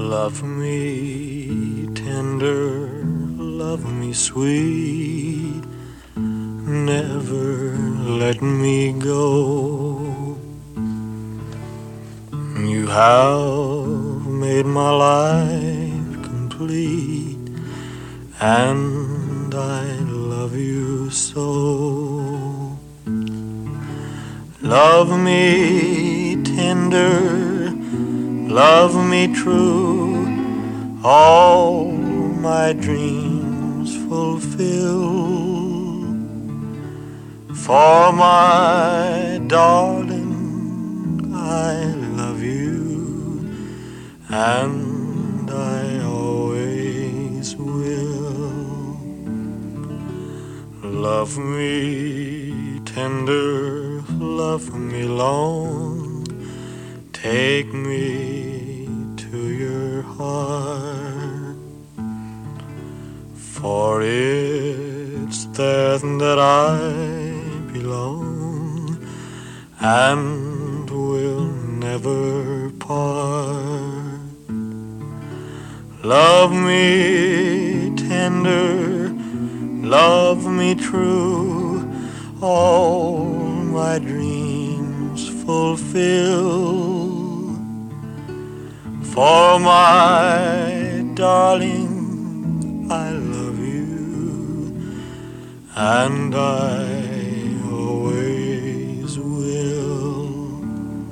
Love me tender, love me sweet, never let me go. You have made my life complete, and I love you so. Love me tender, love me true, all my dreams fulfill. For my darling, I love you, and I always will. Love me tender, love me long, take me to your heart, for it's there that I belong and will never part. Love me tender, love me true, all my dreams fulfill. For my darling, I love you, and I always will.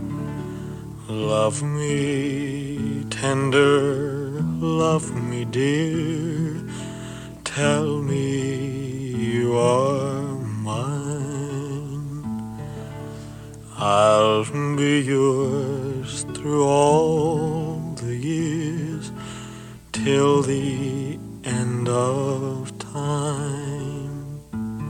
Love me tender, love me dear, tell me you are mine. I'll be yours through all the years, till the end of time.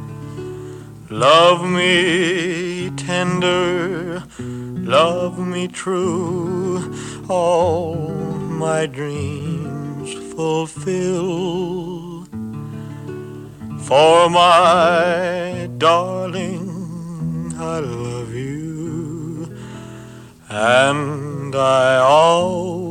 Love me tender, love me true, all my dreams fulfill. For my darling, I love you, and I always